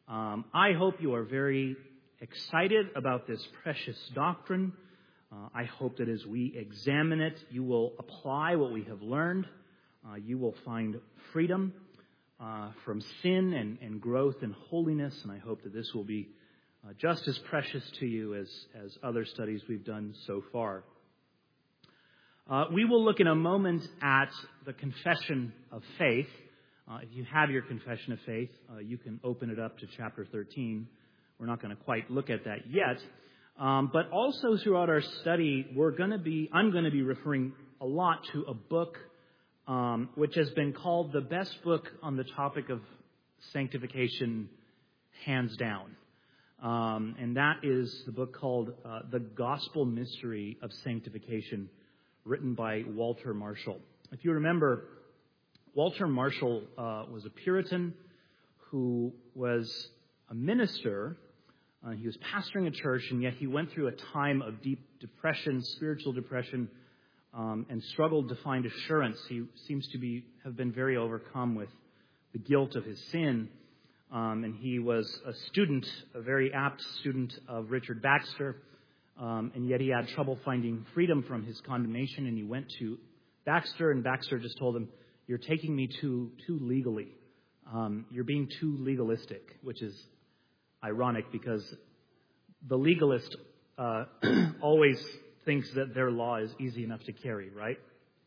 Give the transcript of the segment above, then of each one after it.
I hope you are very excited about this precious doctrine. I hope that as we examine it, you will apply what we have learned. You will find freedom from sin and growth in holiness, and I hope that this will be just as precious to you as other studies we've done so far. We will look in a moment at the confession of faith. If you have your confession of faith, you can open it up to chapter 13. We're not going to quite look at that yet. But also throughout our study, I'm going to be referring a lot to a book which has been called the best book on the topic of sanctification, hands down. And that is the book called The Gospel Mystery of Sanctification, written by Walter Marshall. If you remember, Walter Marshall was a Puritan who was a minister. He was pastoring a church, and yet he went through a time of deep depression, spiritual depression, and struggled to find assurance. He seems to have been very overcome with the guilt of his sin. And he was a very apt student of Richard Baxter, and yet he had trouble finding freedom from his condemnation, and he went to Baxter, and Baxter just told him, "You're taking me too legally. You're being too legalistic," which is ironic because the legalist always thinks that their law is easy enough to carry, right?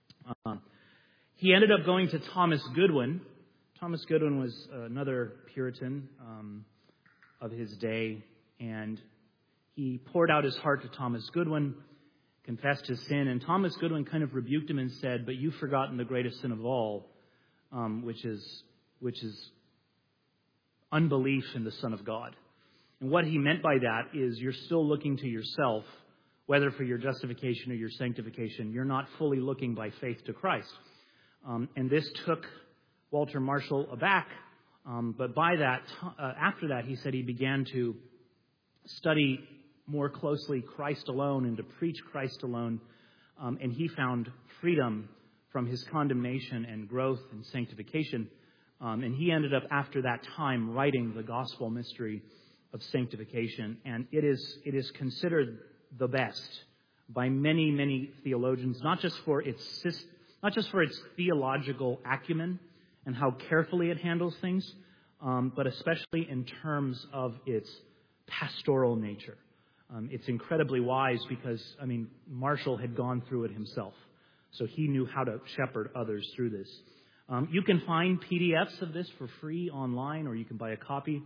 He ended up going to Thomas Goodwin. Thomas Goodwin was another Puritan of his day, and he poured out his heart to Thomas Goodwin, confessed his sin, and Thomas Goodwin kind of rebuked him and said, "But you've forgotten the greatest sin of all, which is unbelief in the Son of God." And what he meant by that is you're still looking to yourself, whether for your justification or your sanctification. You're not fully looking by faith to Christ. And this took Walter Marshall aback, but after that, he said he began to study more closely Christ alone and to preach Christ alone, and he found freedom from his condemnation and growth and sanctification, and he ended up after that time writing the gospel mystery of sanctification, and it is considered the best by many, many theologians, not just for its theological acumen and how carefully it handles things, but especially in terms of its pastoral nature. It's incredibly wise because, Marshall had gone through it himself, so he knew how to shepherd others through this. You can find PDFs of this for free online, or you can buy a copy.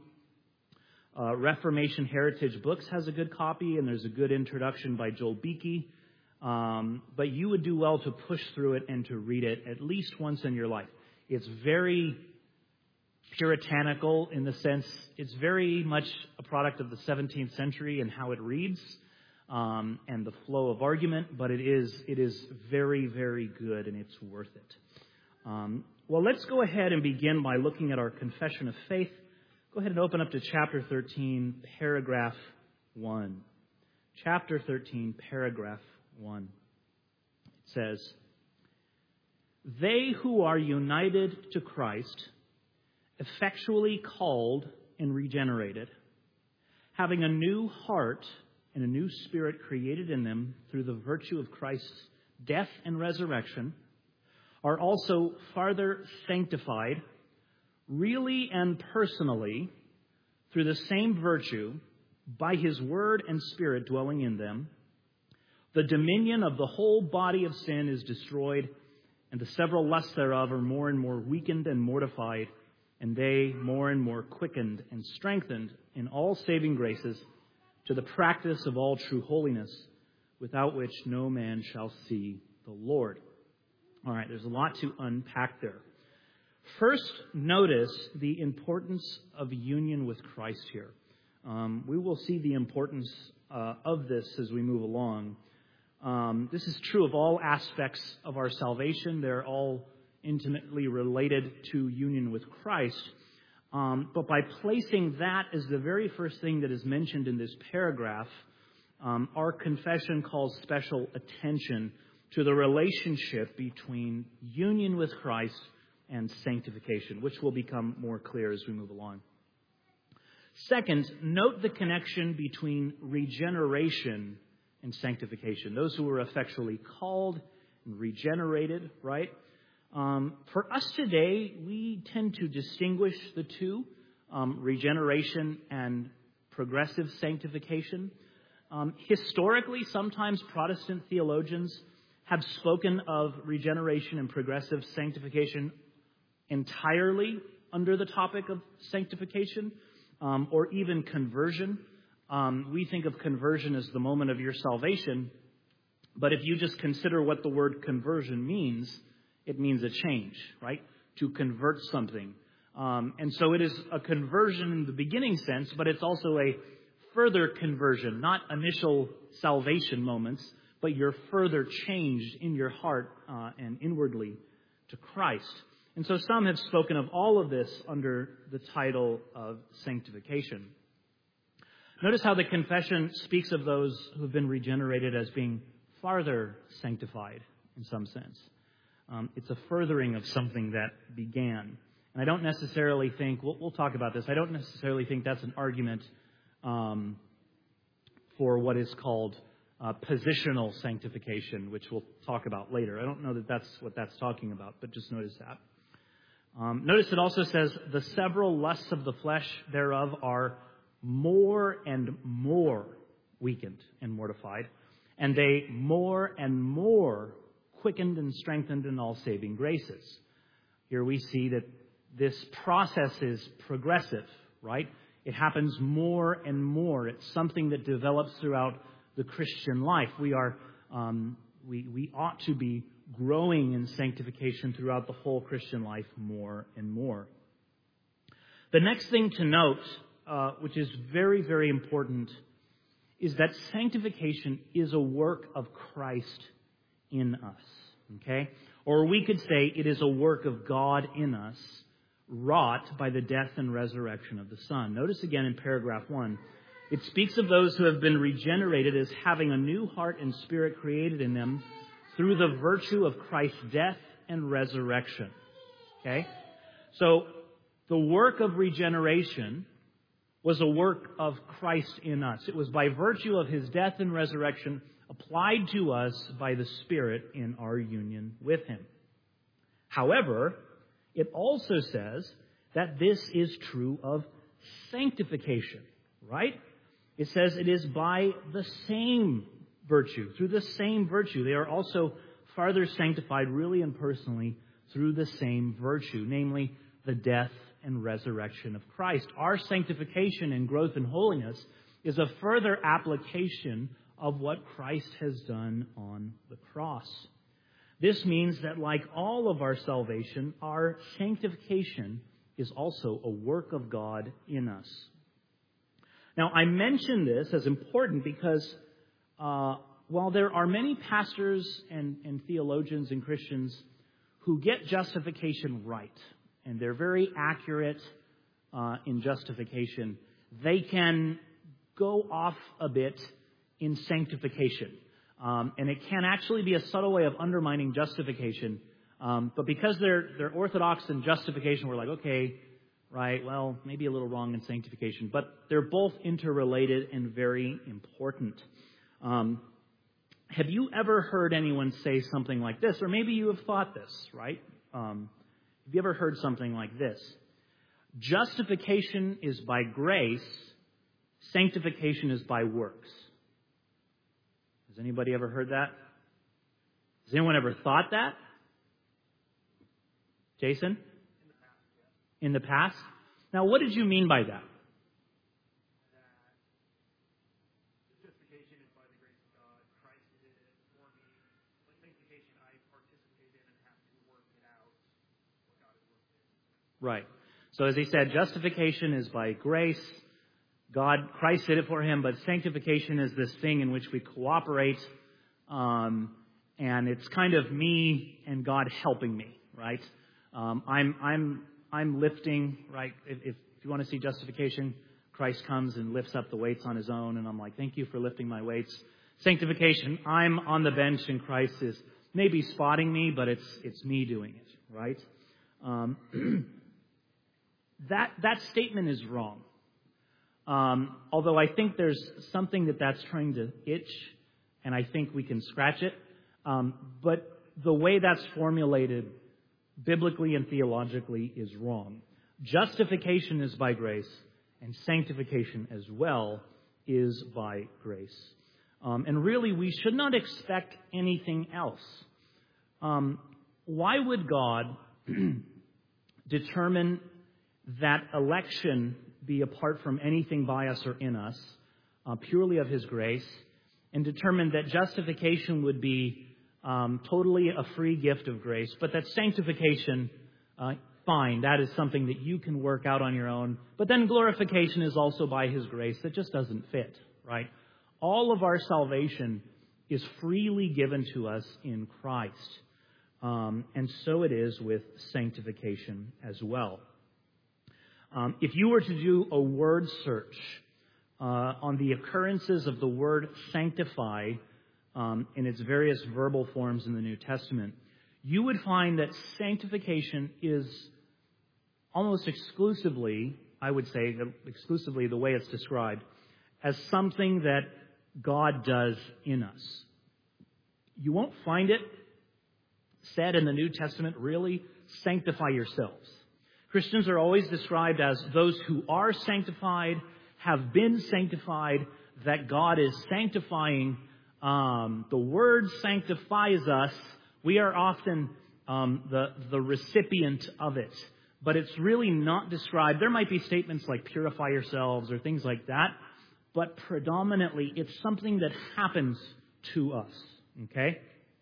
Reformation Heritage Books has a good copy, and there's a good introduction by Joel Beeke. But you would do well to push through it and to read it at least once in your life. It's very puritanical in the sense it's very much a product of the 17th century and how it reads and the flow of argument, but it is very, very good, and it's worth it. Well, let's go ahead and begin by looking at our confession of faith. Go ahead and open up to chapter 13, paragraph 1. Chapter 13, paragraph 1. It says, "They who are united to Christ, effectually called and regenerated, having a new heart and a new spirit created in them through the virtue of Christ's death and resurrection, are also farther sanctified, really and personally, through the same virtue, by His Word and Spirit dwelling in them. The dominion of the whole body of sin is destroyed, and the several lusts thereof are more and more weakened and mortified, and they more and more quickened and strengthened in all saving graces, to the practice of all true holiness, without which no man shall see the Lord." All right, there's a lot to unpack there. First, notice the importance of union with Christ here. We will see the importance of this as we move along. This is true of all aspects of our salvation. They're all intimately related to union with Christ. But by placing that as the very first thing that is mentioned in this paragraph, our confession calls special attention to the relationship between union with Christ and sanctification, which will become more clear as we move along. Second, note the connection between regeneration and sanctification. Those who were effectually called and regenerated, right? For us today, we tend to distinguish the two, regeneration and progressive sanctification. Historically, sometimes Protestant theologians have spoken of regeneration and progressive sanctification entirely under the topic of sanctification, or even conversion. We think of conversion as the moment of your salvation, but if you just consider what the word conversion means, it means a change, right? To convert something. And so it is a conversion in the beginning sense, but it's also a further conversion, not initial salvation moments, but you're further changed in your heart and inwardly to Christ. And so some have spoken of all of this under the title of sanctification. Notice how the confession speaks of those who have been regenerated as being farther sanctified in some sense. It's a furthering of something that began. And I don't necessarily think, we'll talk about this, I don't necessarily think that's an argument for what is called positional sanctification, which we'll talk about later. I don't know that that's what that's talking about, but just notice that. Notice it also says, the several lusts of the flesh thereof are more and more weakened and mortified, and they more and more quickened and strengthened in all saving graces. Here we see that this process is progressive, right? It happens more and more. It's something that develops throughout the Christian life. We ought to be growing in sanctification throughout the whole Christian life more and more. The next thing to note, which is very, very important, is that sanctification is a work of Christ in us. Okay? Or we could say it is a work of God in us, wrought by the death and resurrection of the Son. Notice again in paragraph 1, it speaks of those who have been regenerated as having a new heart and spirit created in them through the virtue of Christ's death and resurrection. Okay? So, the work of regeneration was a work of Christ in us. It was by virtue of His death and resurrection applied to us by the Spirit in our union with Him. However, it also says that this is true of sanctification, right? It says it is by the same virtue, through the same virtue. They are also farther sanctified really and personally through the same virtue, namely the death and resurrection of Christ. Our sanctification and growth in holiness is a further application of what Christ has done on the cross. This means that like all of our salvation, our sanctification is also a work of God in us. Now, I mention this as important because while there are many pastors and theologians and Christians who get justification right, and they're very accurate in justification, they can go off a bit in sanctification. And it can actually be a subtle way of undermining justification. But because they're orthodox in justification, we're like, okay, right, well, maybe a little wrong in sanctification. But they're both interrelated and very important. Have you ever heard anyone say something like this? Or maybe you have thought this, right? Have you ever heard something like this? Justification is by grace. Sanctification is by works. Has anybody ever heard that? Has anyone ever thought that? Jason? In the past? Now, what did you mean by that? Justification is by the grace of God. Christ did it for me. But sanctification, I participate in and have to work it out what God has worked in. Right. So as he said, justification is by grace. Christ did it for him, but sanctification is this thing in which we cooperate, and it's kind of me and God helping me, right? I'm lifting, right? If you want to see justification, Christ comes and lifts up the weights on his own, and I'm like, thank you for lifting my weights. Sanctification, I'm on the bench, and Christ is maybe spotting me, but it's me doing it, right? That statement is wrong. Although I think there's something that's trying to itch, and I think we can scratch it. But the way that's formulated biblically and theologically is wrong. Justification is by grace, and sanctification as well is by grace. And really, we should not expect anything else. Why would God determine that election be apart from anything by us or in us, purely of His grace, and determine that justification would be totally a free gift of grace, but that sanctification, fine, that is something that you can work out on your own, but then glorification is also by His grace? That just doesn't fit, right? All of our salvation is freely given to us in Christ. And so it is with sanctification as well. If you were to do a word search on the occurrences of the word sanctify in its various verbal forms in the New Testament, you would find that sanctification is almost exclusively, I would say, exclusively the way it's described, as something that God does in us. You won't find it said in the New Testament, really, sanctify yourselves. Christians are always described as those who are sanctified, have been sanctified, that God is sanctifying. The word sanctifies us. We are often the recipient of it. But it's really not described. There might be statements like purify yourselves or things like that. But predominantly, it's something that happens to us. Okay?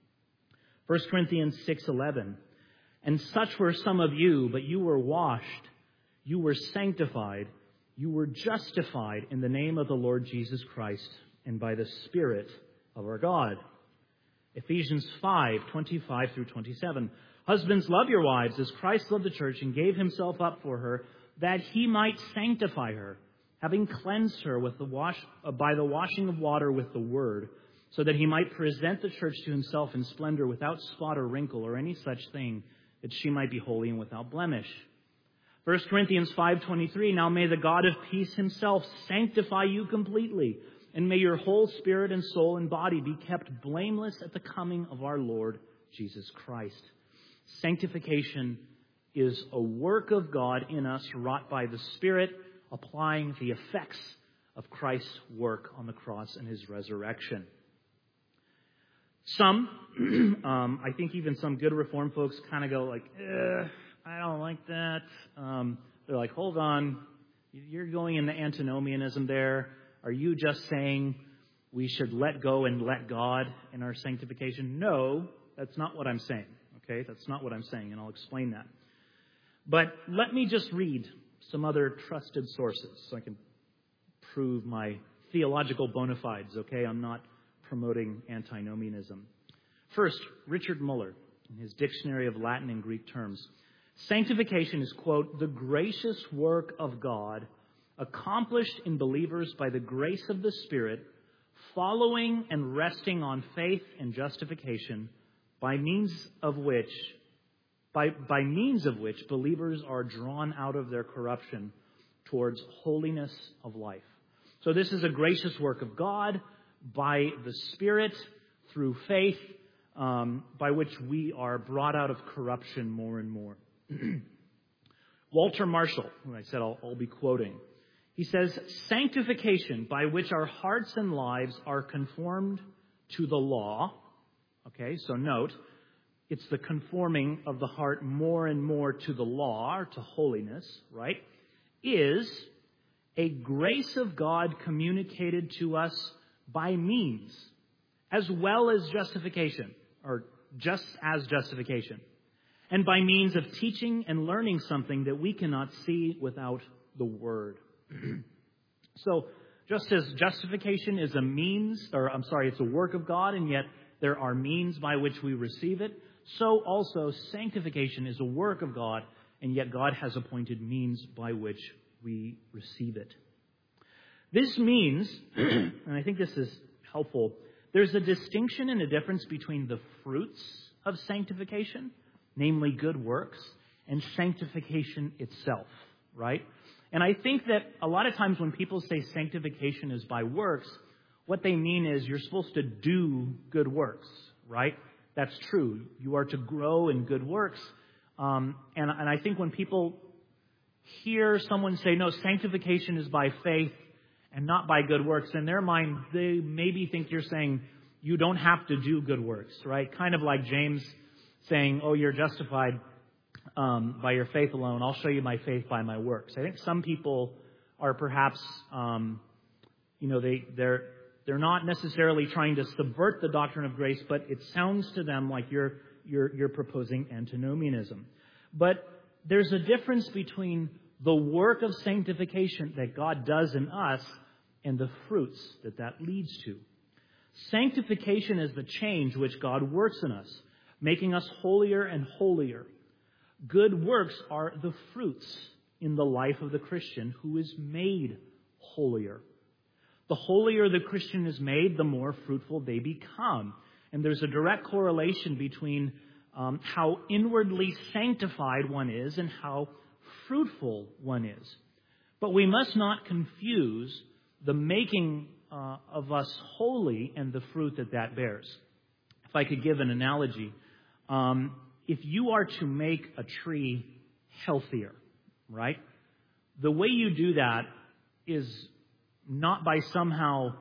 1 Corinthians 6:11. And such were some of you, but you were washed, you were sanctified, you were justified in the name of the Lord Jesus Christ and by the Spirit of our God. Ephesians 5:25 through 27. Husbands, love your wives as Christ loved the church and gave himself up for her, that he might sanctify her, having cleansed her with by the washing of water with the word, so that he might present the church to himself in splendor, without spot or wrinkle or any such thing, that she might be holy and without blemish. 1 Corinthians 5:23, now may the God of peace himself sanctify you completely, and may your whole spirit and soul and body be kept blameless at the coming of our Lord Jesus Christ. Sanctification is a work of God in us, wrought by the Spirit, applying the effects of Christ's work on the cross and his resurrection. Some, I think even some good Reformed folks kind of go like, I don't like that. They're like, hold on, you're going into antinomianism there. Are you just saying we should let go and let God in our sanctification? No, that's not what I'm saying. Okay, that's not what I'm saying, and I'll explain that. But let me just read some other trusted sources so I can prove my theological bona fides, okay? I'm not promoting antinomianism. First, Richard Muller, in his Dictionary of Latin and Greek Terms. Sanctification is, quote, the gracious work of God accomplished in believers by the grace of the Spirit, following and resting on faith and justification, by means of which believers are drawn out of their corruption towards holiness of life. So this is a gracious work of God by the Spirit through faith, by which we are brought out of corruption more and more. Walter Marshall, who I said I'll be quoting, he says, sanctification by which our hearts and lives are conformed to the law. Okay, so note, it's the conforming of the heart more and more to the law, or to holiness, right, is a grace of God communicated to us by means, as well as justification, or just as justification, and by means of teaching and learning something that we cannot see without the Word. So, just as justification is a means, it's a work of God, and yet there are means by which we receive it, so also sanctification is a work of God, and yet God has appointed means by which we receive it. This means, and I think this is helpful, there's a distinction and a difference between the fruits of sanctification, namely good works, and sanctification itself. right? And I think that a lot of times when people say sanctification is by works, what they mean is you're supposed to do good works, right? That's true. You are to grow in good works. And I think when people hear someone say, no, sanctification is by faith and not by good works, in their mind, they maybe think you're saying you don't have to do good works, right? Kind of like James saying, oh, you're justified by your faith alone. I'll show you my faith by my works. I think some people are perhaps, they're not necessarily trying to subvert the doctrine of grace, but it sounds to them like you're proposing antinomianism. But there's a difference between the work of sanctification that God does in us and the fruits that leads to. Sanctification is the change which God works in us, making us holier and holier. Good works are the fruits in the life of the Christian who is made holier. The holier the Christian is made, the more fruitful they become. And there's a direct correlation between how inwardly sanctified one is and how fruitful one is. But we must not confuse the making of us holy and the fruit that bears. If I could give an analogy, if you are to make a tree healthier, right? The way you do that is not by somehow,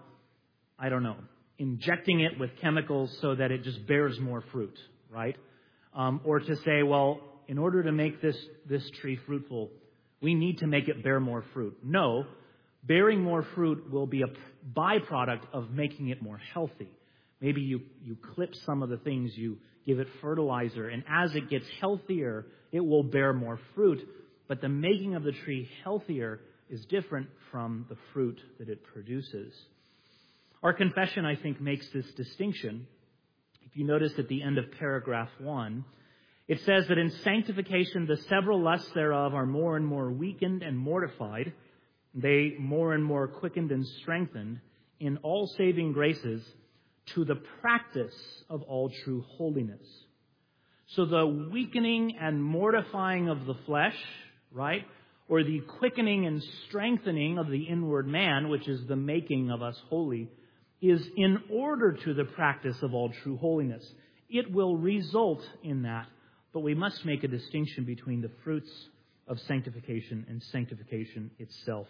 injecting it with chemicals so that it just bears more fruit, right? Or to say, well, in order to make this tree fruitful, we need to make it bear more fruit. No, bearing more fruit will be a byproduct of making it more healthy. Maybe you clip some of the things, you give it fertilizer, and as it gets healthier, it will bear more fruit. But the making of the tree healthier is different from the fruit that it produces. Our confession, I think, makes this distinction. If you notice at the end of paragraph 1, it says that in sanctification, the several lusts thereof are more and more weakened and mortified. They more and more quickened and strengthened in all saving graces to the practice of all true holiness. So the weakening and mortifying of the flesh, right, or the quickening and strengthening of the inward man, which is the making of us holy, is in order to the practice of all true holiness. It will result in that, but we must make a distinction between the fruits of sanctification and sanctification itself.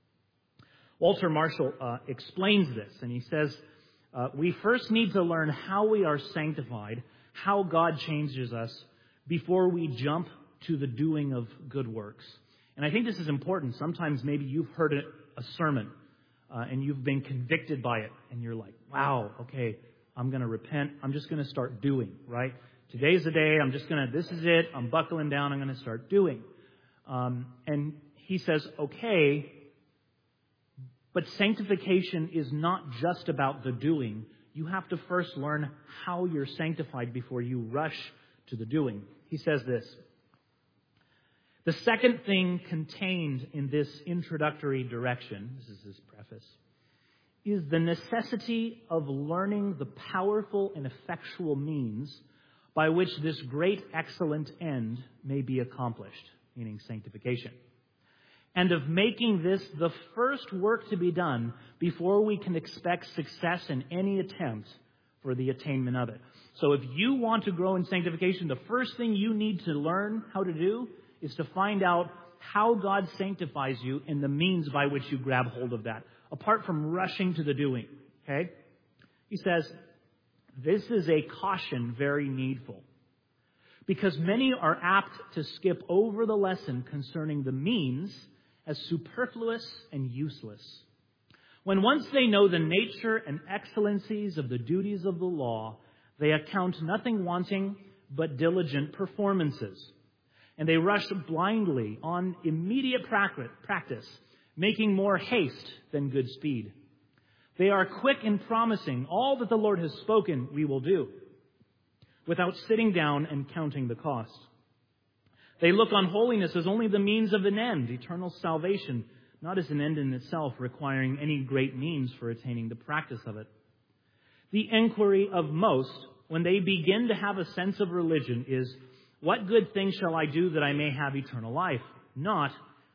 Walter Marshall explains this, and he says, we first need to learn how we are sanctified, how God changes us, before we jump to the doing of good works. And I think this is important. Sometimes maybe you've heard a sermon, and you've been convicted by it, and you're like, wow, okay, I'm going to repent. I'm just going to start doing, right? Today's the day. This is it. I'm buckling down. I'm going to start doing. And he says, okay, but sanctification is not just about the doing. You have to first learn how you're sanctified before you rush to the doing. He says this: the second thing contained in this introductory direction, this is his preface, is the necessity of learning the powerful and effectual means by which this great excellent end may be accomplished, meaning sanctification, and of making this the first work to be done before we can expect success in any attempt for the attainment of it. So if you want to grow in sanctification, the first thing you need to learn how to do is to find out how God sanctifies you and the means by which you grab hold of that, apart from rushing to the doing. Okay? He says, this is a caution very needful, because many are apt to skip over the lesson concerning the means as superfluous and useless. When once they know the nature and excellencies of the duties of the law, they account nothing wanting but diligent performances. And they rush blindly on immediate practice, making more haste than good speed. They are quick in promising all that the Lord has spoken we will do, without sitting down and counting the cost. They look on holiness as only the means of an end, eternal salvation, not as an end in itself, requiring any great means for attaining the practice of it. The inquiry of most, when they begin to have a sense of religion, is, what good thing shall I do that I may have eternal life? Not,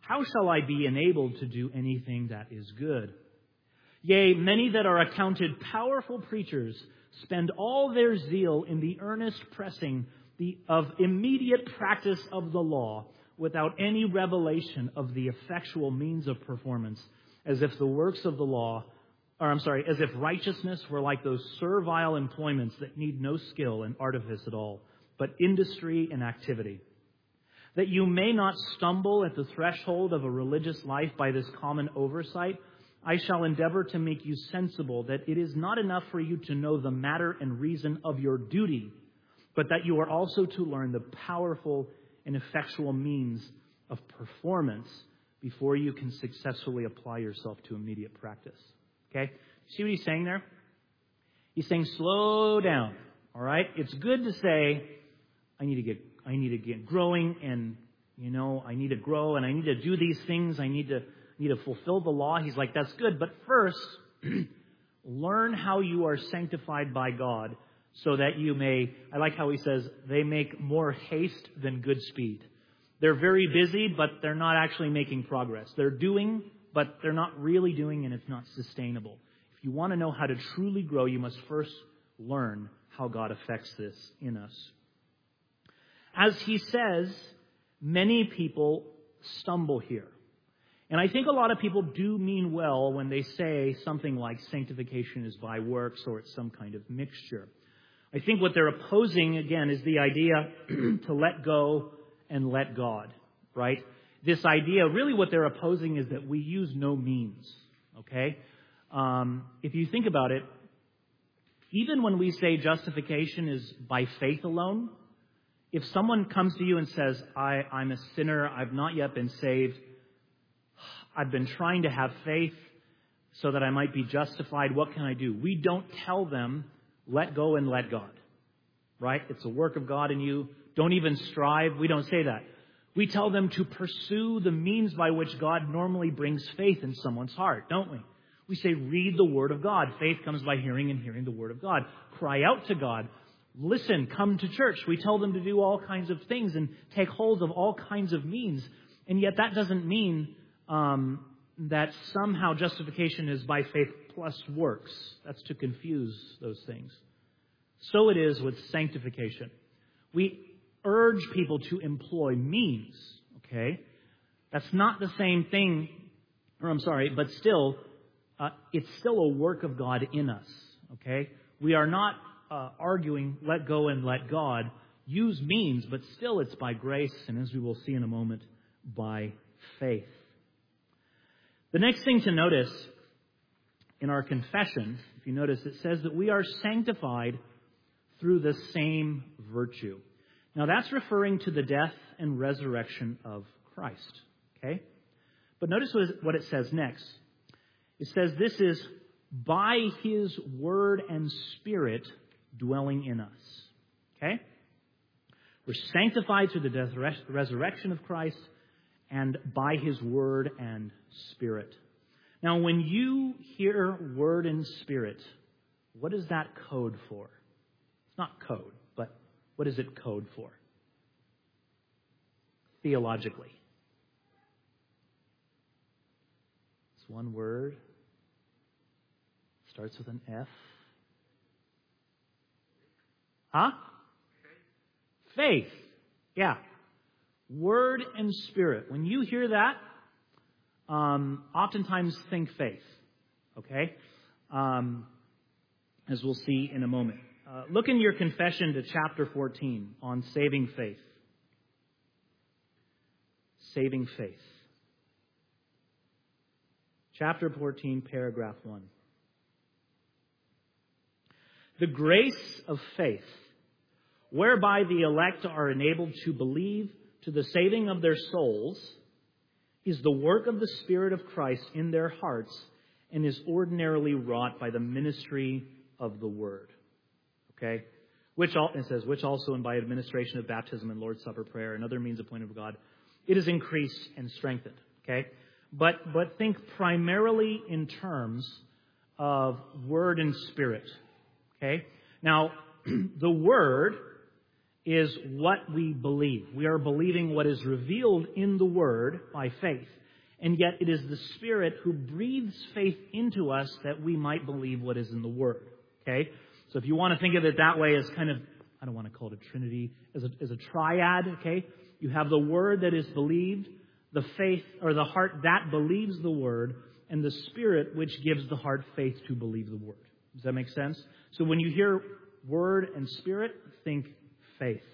how shall I be enabled to do anything that is good? Yea, many that are accounted powerful preachers spend all their zeal in the earnest pressing of immediate practice of the law, without any revelation of the effectual means of performance, as if the works of the law, as if righteousness were like those servile employments that need no skill and artifice at all, but industry and activity. That you may not stumble at the threshold of a religious life by this common oversight, I shall endeavor to make you sensible that it is not enough for you to know the matter and reason of your duty, but that you are also to learn the powerful and effectual means of performance before you can successfully apply yourself to immediate practice. Okay? See what he's saying there? He's saying slow down. All right? It's good to say, I need to get growing, and I need to grow, and I need to do these things. I need to fulfill the law. He's like, that's good, but first learn how you are sanctified by God, so that you may, I like how he says, they make more haste than good speed. They're very busy, but they're not actually making progress. They're doing, but they're not really doing, and it's not sustainable. If you want to know how to truly grow, you must first learn how God affects this in us. As he says, many people stumble here. And I think a lot of people do mean well when they say something like sanctification is by works, or it's some kind of mixture. I think what they're opposing, again, is the idea to let go and let God, right? This idea, really what they're opposing is that we use no means, okay? If you think about it, even when we say justification is by faith alone, if someone comes to you and says, I'm a sinner, I've not yet been saved, I've been trying to have faith so that I might be justified, what can I do? We don't tell them, let go and let God, right? It's a work of God in you. Don't even strive. We don't say that. We tell them to pursue the means by which God normally brings faith in someone's heart, don't we? We say, read the Word of God. Faith comes by hearing, and hearing the Word of God. Cry out to God. Listen, come to church. We tell them to do all kinds of things and take hold of all kinds of means. And yet that doesn't mean that somehow justification is by faith plus works. That's to confuse those things. So it is with sanctification. We urge people to employ means, okay? That's not the same thing, but still, it's still a work of God in us, okay? We are not arguing, let go and let God. Use means, but still it's by grace, and as we will see in a moment, by faith. The next thing to notice in our confession, if you notice, it says that we are sanctified through the same virtue. Now that's referring to the death and resurrection of Christ, okay? But notice what it says next. It says this is by His Word and Spirit dwelling in us, okay? We're sanctified through the death and resurrection of Christ and by His Word and Spirit. Now, when you hear Word and Spirit, what is that code for? It's not code, but what is it code for? Theologically. It's one word. Starts with an F. Huh? Faith. Yeah. Word and Spirit. When you hear that, oftentimes think faith. Okay? As we'll see in a moment. Look in your confession to chapter 14 on saving faith. Saving faith. Chapter 14, paragraph 1. The grace of faith, whereby the elect are enabled to believe to the saving of their souls, is the work of the Spirit of Christ in their hearts and is ordinarily wrought by the ministry of the Word. Okay? Which also and by administration of baptism and Lord's Supper prayer and other means appointed of God, it is increased and strengthened. Okay? But think primarily in terms of Word and Spirit. Okay? Now, the Word is what we believe. We are believing what is revealed in the Word by faith. And yet it is the Spirit who breathes faith into us that we might believe what is in the Word. Okay? So if you want to think of it that way as kind of, I don't want to call it a trinity, as a triad, okay? You have the Word that is believed, the faith, or the heart that believes the Word, and the Spirit which gives the heart faith to believe the Word. Does that make sense? So when you hear Word and Spirit, think faith.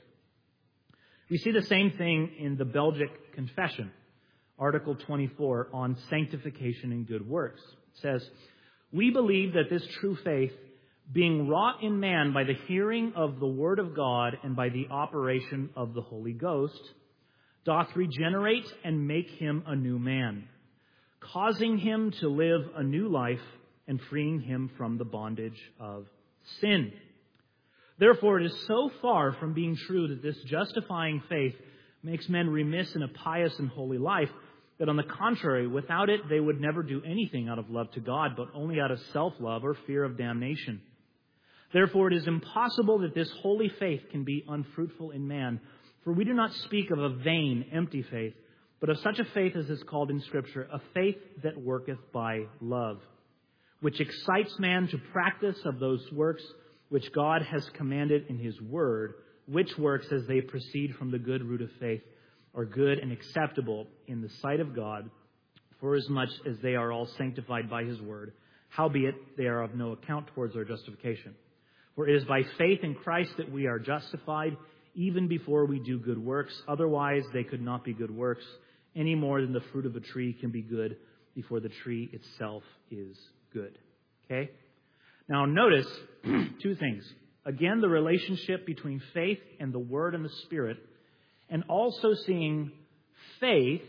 We see the same thing in the Belgic Confession, Article 24, on sanctification and good works. It says, "We believe that this true faith, being wrought in man by the hearing of the Word of God and by the operation of the Holy Ghost, doth regenerate and make him a new man, causing him to live a new life and freeing him from the bondage of sin. Therefore, it is so far from being true that this justifying faith makes men remiss in a pious and holy life, that on the contrary, without it, they would never do anything out of love to God, but only out of self-love or fear of damnation. Therefore, it is impossible that this holy faith can be unfruitful in man, for we do not speak of a vain, empty faith, but of such a faith as is called in Scripture, a faith that worketh by love, which excites man to practice of those works which God has commanded in His Word, which works, as they proceed from the good root of faith, are good and acceptable in the sight of God, forasmuch as they are all sanctified by His Word. Howbeit, they are of no account towards our justification. For it is by faith in Christ that we are justified, even before we do good works. Otherwise, they could not be good works, any more than the fruit of a tree can be good before the tree itself is good." Okay? Now notice two things. Again, the relationship between faith and the Word and the Spirit, and also seeing faith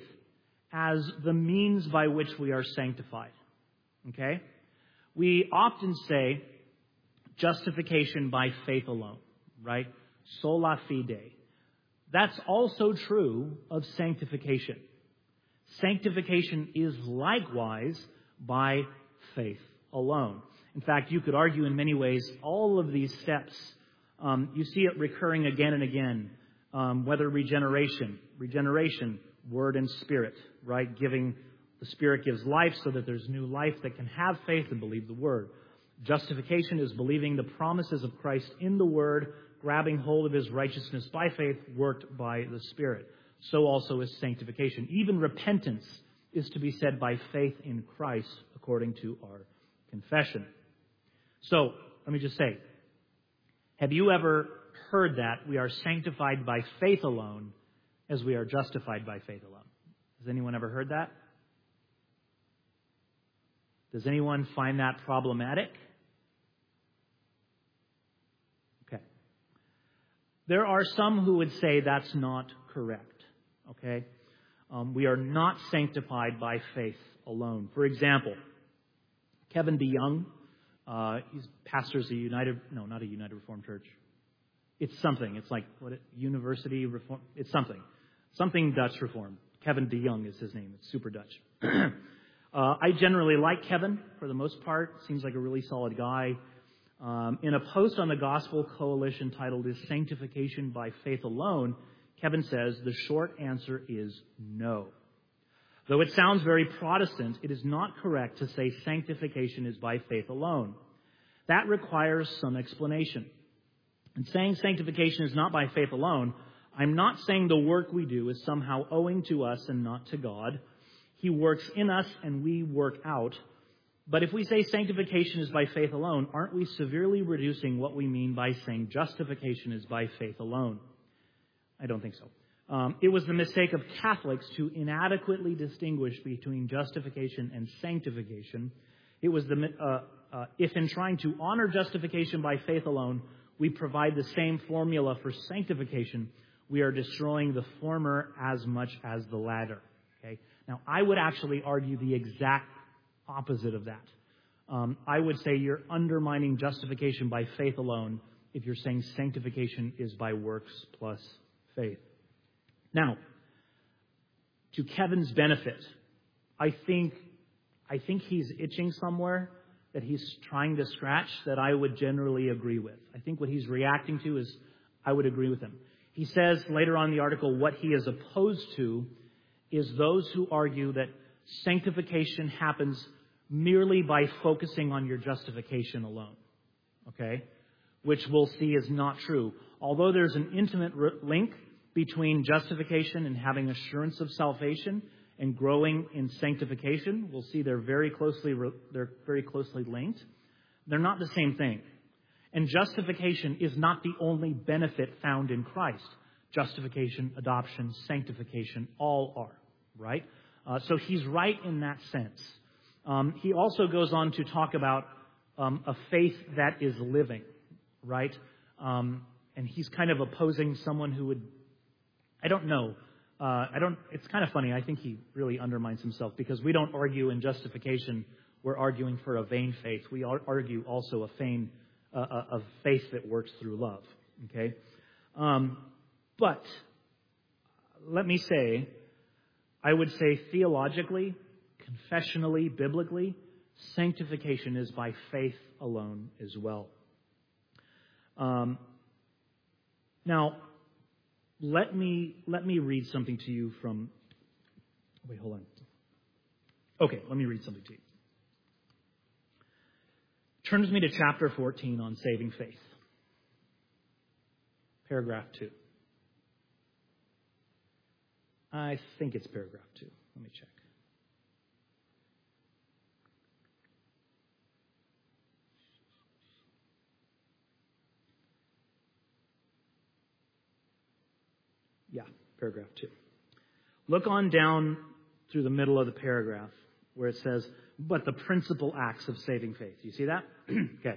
as the means by which we are sanctified. Okay? We often say justification by faith alone, right? Sola fide. That's also true of sanctification. Sanctification is likewise by faith alone. In fact, you could argue in many ways all of these steps, you see it recurring again and again, whether regeneration, Word and Spirit, right? The Spirit gives life so that there's new life that can have faith and believe the Word. Justification is believing the promises of Christ in the Word, grabbing hold of His righteousness by faith, worked by the Spirit. So also is sanctification. Even repentance is to be said by faith in Christ, according to our confession. So, let me just say, have you ever heard that we are sanctified by faith alone as we are justified by faith alone? Has anyone ever heard that? Does anyone find that problematic? Okay. There are some who would say that's not correct. Okay? We are not sanctified by faith alone. For example, Kevin DeYoung, he pastors a not a United Reformed Church. It's something. It's like, University Reform? It's something. Something Dutch Reformed. Kevin DeYoung is his name. It's super Dutch. I generally like Kevin for the most part. Seems like a really solid guy. In a post on the Gospel Coalition titled "Is Sanctification by Faith Alone?" Kevin says the short answer is no. Though it sounds very Protestant, it is not correct to say sanctification is by faith alone. That requires some explanation. And saying sanctification is not by faith alone, I'm not saying the work we do is somehow owing to us and not to God. He works in us and we work out. But if we say sanctification is by faith alone, aren't we severely reducing what we mean by saying justification is by faith alone? I don't think so. It was the mistake of Catholics to inadequately distinguish between justification and sanctification. It was if in trying to honor justification by faith alone, we provide the same formula for sanctification, we are destroying the former as much as the latter. Okay? Now, I would actually argue the exact opposite of that. I would say you're undermining justification by faith alone if you're saying sanctification is by works plus faith. Now, to Kevin's benefit, I think he's itching somewhere that he's trying to scratch that I would generally agree with. I think what he's reacting to is I would agree with him. He says later on in the article what he is opposed to is those who argue that sanctification happens merely by focusing on your justification alone. Okay? Which we'll see is not true. Although there's an intimate link between justification and having assurance of salvation and growing in sanctification, we'll see they're very closely linked. They're not the same thing. And justification is not the only benefit found in Christ. Justification, adoption, sanctification, all are, right? So he's right in that sense. He also goes on to talk about a faith that is living, right? And he's kind of opposing someone who would, I don't know. It's kind of funny. I think he really undermines himself because we don't argue in justification. We're arguing for a vain faith. We argue also a faith that works through love. Okay? But let me say, I would say theologically, confessionally, biblically, sanctification is by faith alone as well. Now, let me read something to you from... Wait, hold on. Okay, let me read something to you. Turn with me to chapter 14 on saving faith. Paragraph 2. I think it's paragraph 2. Let me check. Yeah, paragraph 2. Look on down through the middle of the paragraph where it says, but the principal acts of saving faith. You see that? Okay.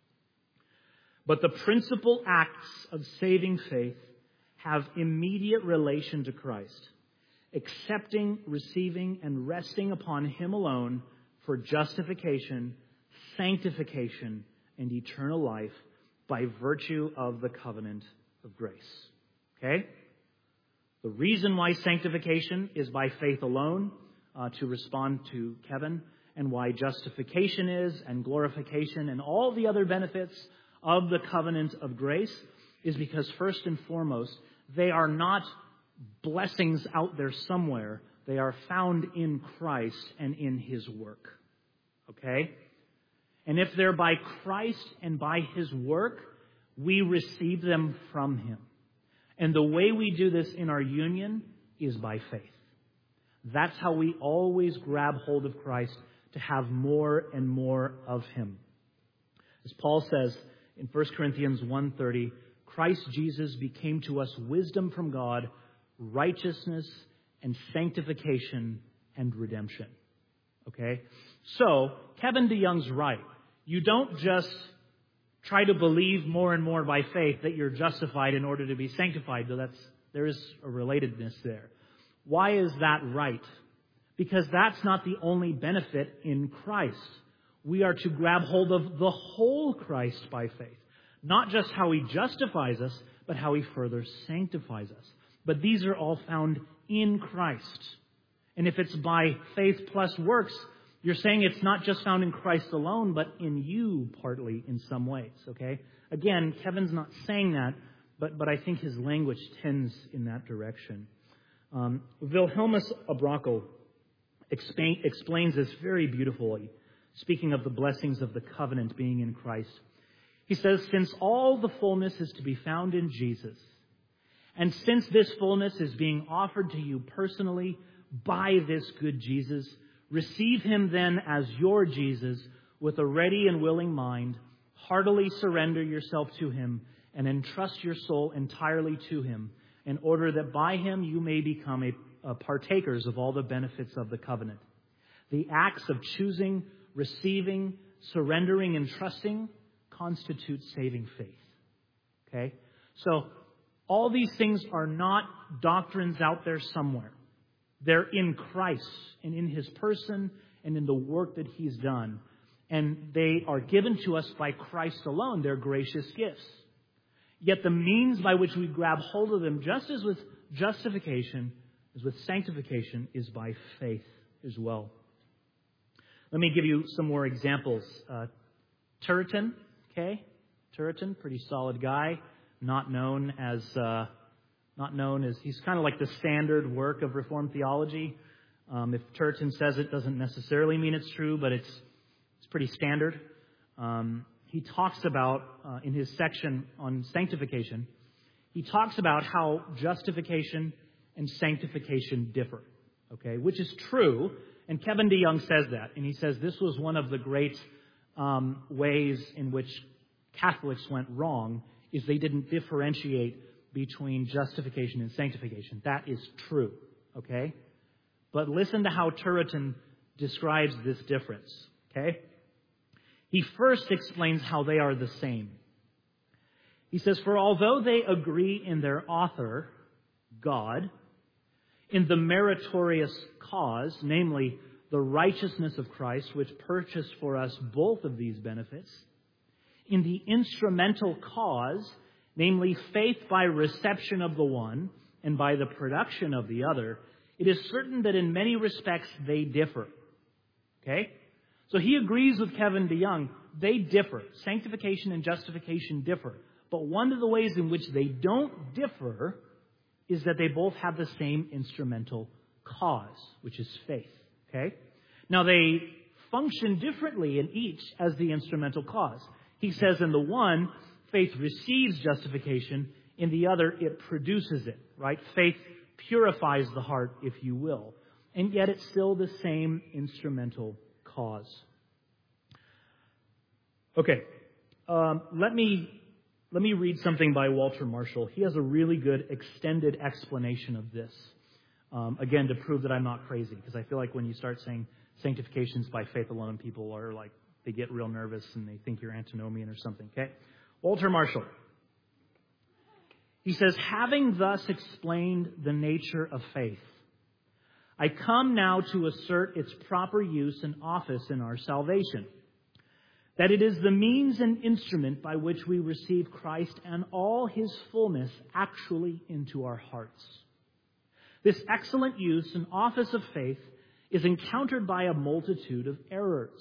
But the principal acts of saving faith have immediate relation to Christ, accepting, receiving, and resting upon Him alone for justification, sanctification, and eternal life by virtue of the covenant of grace. Okay? The reason why sanctification is by faith alone, to respond to Kevin, and why justification is, and glorification, and all the other benefits of the covenant of grace, is because first and foremost, they are not blessings out there somewhere. They are found in Christ and in His work. Okay? And if they're by Christ and by His work, we receive them from Him. And the way we do this in our union is by faith. That's how we always grab hold of Christ, to have more and more of Him. As Paul says in 1 Corinthians 1:30, Christ Jesus became to us wisdom from God, righteousness and sanctification and redemption. Okay? So, Kevin DeYoung's right. You don't just try to believe more and more by faith that you're justified in order to be sanctified, though there is a relatedness there. Why is that right? Because that's not the only benefit in Christ. We are to grab hold of the whole Christ by faith. Not just how He justifies us, but how He further sanctifies us. But these are all found in Christ. And if it's by faith plus works, you're saying it's not just found in Christ alone, but in you partly in some ways, okay? Again, Kevin's not saying that, but I think his language tends in that direction. Wilhelmus Abrakel explains this very beautifully, speaking of the blessings of the covenant being in Christ. He says, since all the fullness is to be found in Jesus, and since this fullness is being offered to you personally by this good Jesus, receive Him then as your Jesus with a ready and willing mind, heartily surrender yourself to Him, and entrust your soul entirely to Him, in order that by Him you may become partakers of all the benefits of the covenant. The acts of choosing, receiving, surrendering, and trusting constitute saving faith. Okay? So, all these things are not doctrines out there somewhere. They're in Christ and in His person and in the work that He's done. And they are given to us by Christ alone. They're gracious gifts. Yet the means by which we grab hold of them, just as with justification, as with sanctification, is by faith as well. Let me give you some more examples. Turretin, okay? Turretin, pretty solid guy. Not known as not known as, he's kind of like the standard work of Reformed theology. If Turretin says it, doesn't necessarily mean it's true, but it's pretty standard. He talks about, in his section on sanctification, he talks about how justification and sanctification differ, okay, which is true. And Kevin DeYoung says that, and he says this was one of the great ways in which Catholics went wrong, is they didn't differentiate between justification and sanctification. That is true, okay? But listen to how Turretin describes this difference, okay? He first explains how they are the same. He says, for although they agree in their author, God, in the meritorious cause, namely the righteousness of Christ, which purchased for us both of these benefits, in the instrumental cause, namely faith by reception of the one and by the production of the other, it is certain that in many respects they differ. Okay? So he agrees with Kevin DeYoung. They differ. Sanctification and justification differ. But one of the ways in which they don't differ is that they both have the same instrumental cause, which is faith. Okay? Now they function differently in each as the instrumental cause. He says in the one, faith receives justification. In the other, it produces it, right? Faith purifies the heart, if you will. And yet it's still the same instrumental cause. Okay. Let me read something by Walter Marshall. He has a really good extended explanation of this. Again, to prove that I'm not crazy, because I feel like when you start saying sanctification's by faith alone, people are like, they get real nervous and they think you're antinomian or something, okay? Walter Marshall. He says, having thus explained the nature of faith, I come now to assert its proper use and office in our salvation, that it is the means and instrument by which we receive Christ and all His fullness actually into our hearts. This excellent use and office of faith is encountered by a multitude of errors.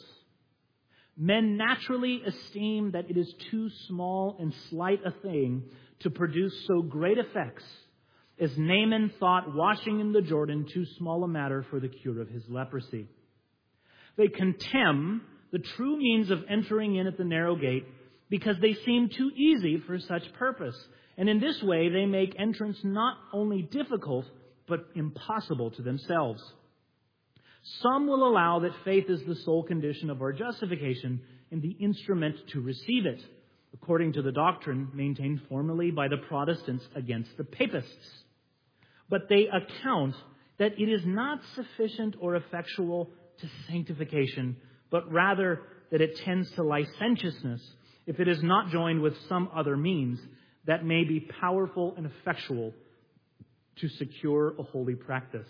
Men naturally esteem that it is too small and slight a thing to produce so great effects, as Naaman thought washing in the Jordan too small a matter for the cure of his leprosy. They contemn the true means of entering in at the narrow gate because they seem too easy for such purpose. And in this way, they make entrance not only difficult, but impossible to themselves. Some will allow that faith is the sole condition of our justification and the instrument to receive it, according to the doctrine maintained formerly by the Protestants against the Papists. But they account that it is not sufficient or effectual to sanctification, but rather that it tends to licentiousness if it is not joined with some other means that may be powerful and effectual to secure a holy practice.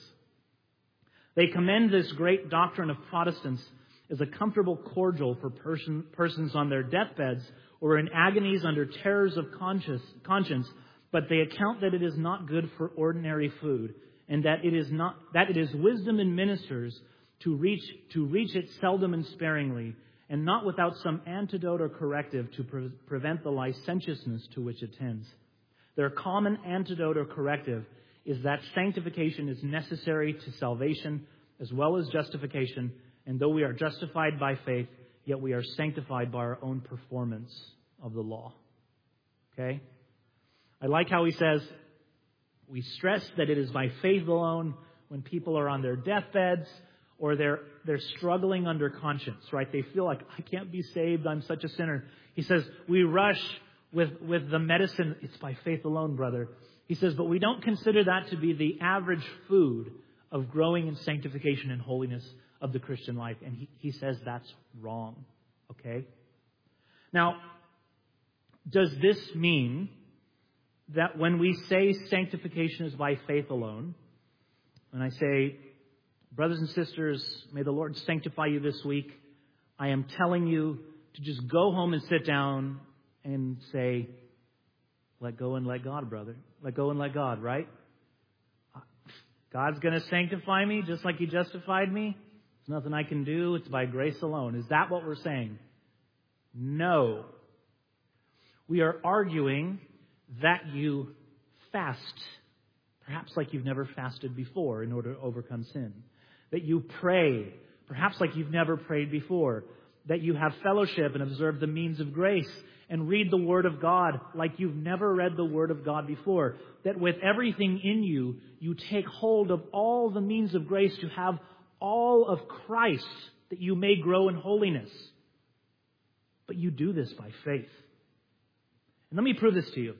They commend this great doctrine of Protestants as a comfortable cordial for persons on their deathbeds or in agonies under terrors of conscience, but they account that it is not good for ordinary food, and that it is wisdom in ministers to reach it seldom and sparingly, and not without some antidote or corrective to prevent the licentiousness to which it tends. Their common antidote or corrective is that sanctification is necessary to salvation as well as justification, and though we are justified by faith, yet we are sanctified by our own performance of the law. Okay? I like how he says, we stress that it is by faith alone when people are on their deathbeds or they're struggling under conscience, right? They feel like, I can't be saved, I'm such a sinner. He says, we rush with the medicine, it's by faith alone, brother. He says, but we don't consider that to be the average food of growing in sanctification and holiness of the Christian life. And he says that's wrong. Okay? Now, does this mean that when we say sanctification is by faith alone, when I say, brothers and sisters, may the Lord sanctify you this week, I am telling you to just go home and sit down and say, let go and let God, brother. Let go and let God, right? God's going to sanctify me just like He justified me. There's nothing I can do. It's by grace alone. Is that what we're saying? No. We are arguing that you fast perhaps like you've never fasted before in order to overcome sin. That you pray, perhaps like you've never prayed before. That you have fellowship and observe the means of grace and read the Word of God like you've never read the Word of God before. That with everything in you, you take hold of all the means of grace to have all of Christ, that you may grow in holiness. But you do this by faith. And let me prove this to you.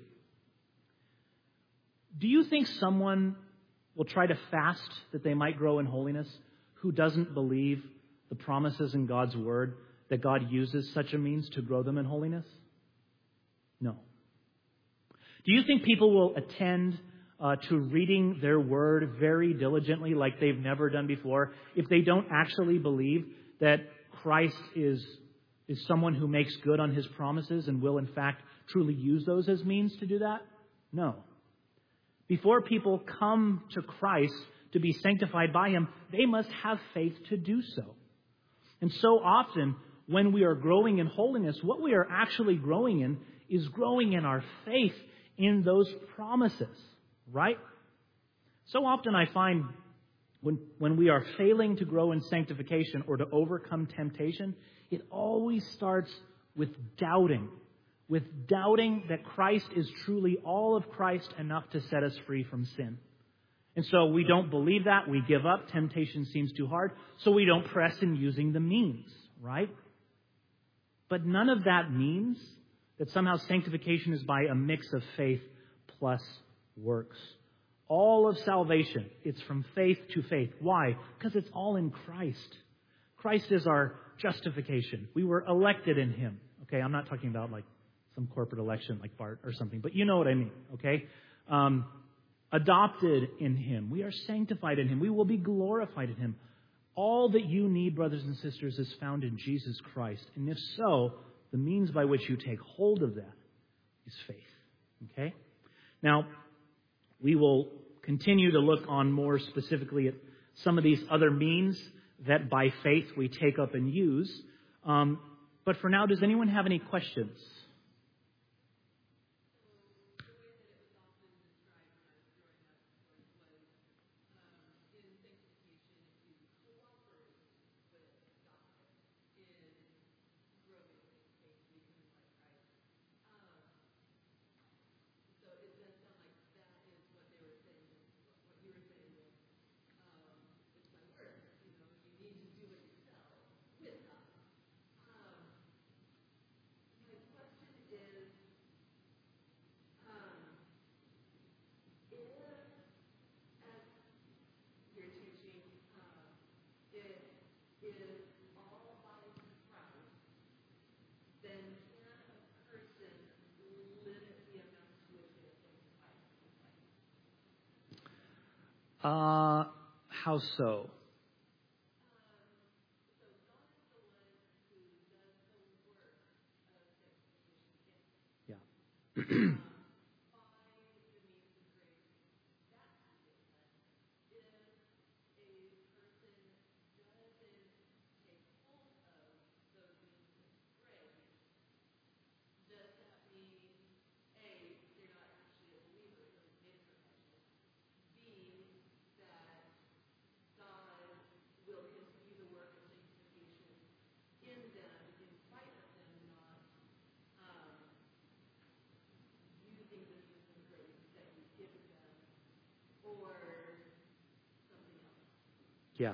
Do you think someone will try to fast that they might grow in holiness who doesn't believe the promises in God's Word that God uses such a means to grow them in holiness? No. Do you think people will attend to reading their Word very diligently like they've never done before if they don't actually believe that Christ is someone who makes good on His promises and will in fact truly use those as means to do that? No. Before people come to Christ to be sanctified by Him, they must have faith to do so. And so often, when we are growing in holiness, what we are actually growing in is growing in our faith in those promises, right? So often I find when we are failing to grow in sanctification or to overcome temptation, it always starts with doubting that Christ is truly all of Christ enough to set us free from sin. And so we don't believe that. We give up. Temptation seems too hard. So we don't press in using the means, right? But none of that means that somehow sanctification is by a mix of faith plus works. All of salvation, it's from faith to faith. Why? Because it's all in Christ. Christ is our justification. We were elected in Him. Okay, I'm not talking about like some corporate election like Bart or something, but you know what I mean, okay? Adopted in Him. We are sanctified in Him. We will be glorified in Him. All that you need, brothers and sisters, is found in Jesus Christ. And if so, the means by which you take hold of that is faith. Okay? Now, we will continue to look on more specifically at some of these other means that by faith we take up and use. But for now, does anyone have any questions? How so? Yeah. Yeah.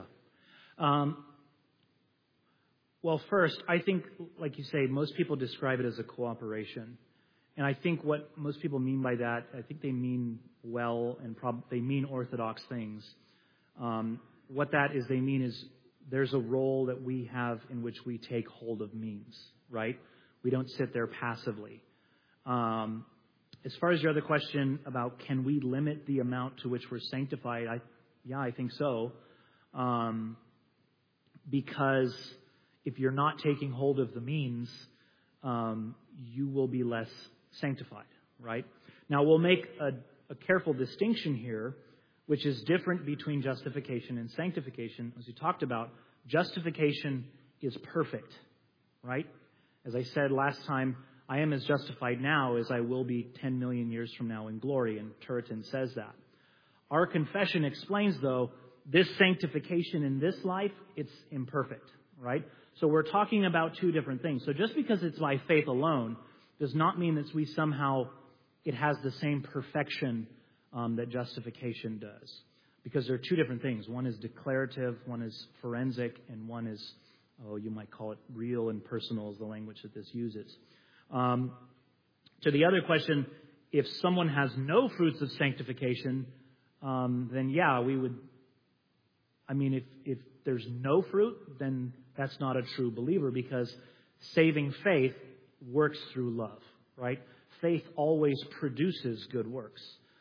Well, first, I think, like you say, most people describe it as a cooperation. And I think what most people mean by that, I think they mean well and they mean orthodox things. What that is, they mean is there's a role that we have in which we take hold of means, right? We don't sit there passively. As far as your other question about can we limit the amount to which we're sanctified, I think so. Because if you're not taking hold of the means, you will be less sanctified, right? Now, we'll make a careful distinction here, which is different between justification and sanctification. As we talked about, justification is perfect, right? As I said last time, I am as justified now as I will be 10 million years from now in glory, and Turretin says that. Our confession explains, though, this sanctification in this life, it's imperfect, right? So we're talking about two different things. So just because it's by faith alone does not mean that it has the same perfection that justification does. Because there are two different things. One is declarative, one is forensic, and one is, you might call it real and personal is the language that this uses. To the other question, if someone has no fruits of sanctification, then yeah, we would, if there's no fruit, then that's not a true believer, because saving faith works through love, right? Faith always produces good works.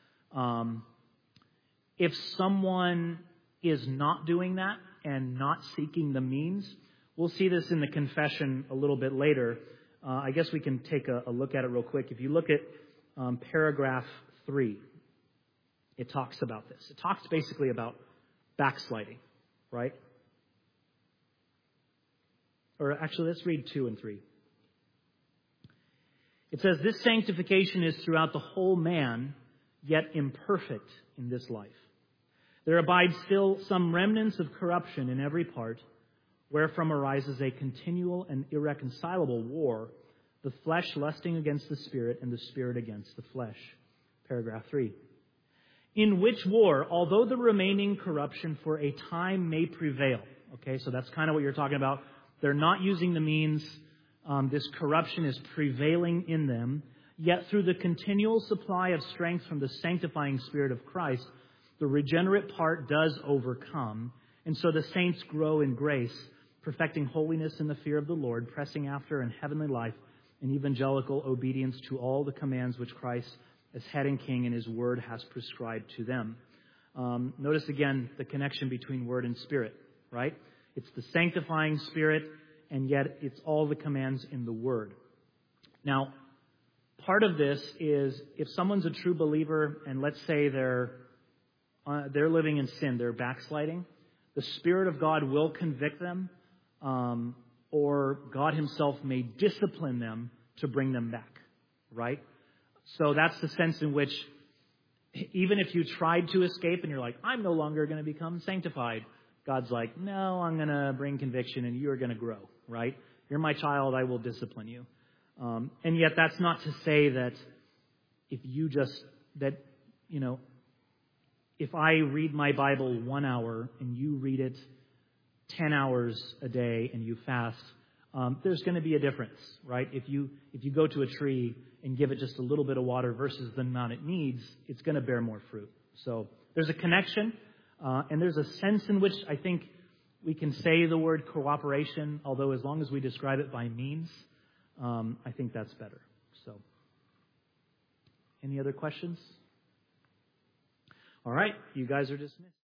If someone is not doing that and not seeking the means, we'll see this in the confession a little bit later. I guess we can take a look at it real quick. If you look at paragraph 3, it talks about this. It talks basically about backsliding, right? Or actually, let's read 2 and 3. It says, "This sanctification is throughout the whole man, yet imperfect in this life. There abides still some remnants of corruption in every part, wherefrom arises a continual and irreconcilable war, the flesh lusting against the Spirit, and the Spirit against the flesh." Paragraph 3. "In which war, although the remaining corruption for a time may prevail." Okay, so that's kind of what you're talking about. They're not using the means. This corruption is prevailing in them. "Yet through the continual supply of strength from the sanctifying Spirit of Christ, the regenerate part does overcome. And so the saints grow in grace, perfecting holiness in the fear of the Lord, pressing after in heavenly life and evangelical obedience to all the commands which Christ, as head and king in His word, has prescribed to them." Notice again the connection between word and spirit, right? It's the sanctifying Spirit, and yet it's all the commands in the word. Now, part of this is if someone's a true believer and let's say they're living in sin, they're backsliding, the Spirit of God will convict them, or God Himself may discipline them to bring them back, right? So that's the sense in which even if you tried to escape and you're like, I'm no longer going to become sanctified, God's like, no, I'm going to bring conviction and you're going to grow, right? You're my child, I will discipline you. And yet that's not to say that if I read my Bible 1 hour and you read it 10 hours a day and you fast, there's going to be a difference, right? If you go to a tree and give it just a little bit of water versus the amount it needs, it's going to bear more fruit. So there's a connection, and there's a sense in which I think we can say the word cooperation, although as long as we describe it by means, I think that's better. So, any other questions? All right, you guys are dismissed.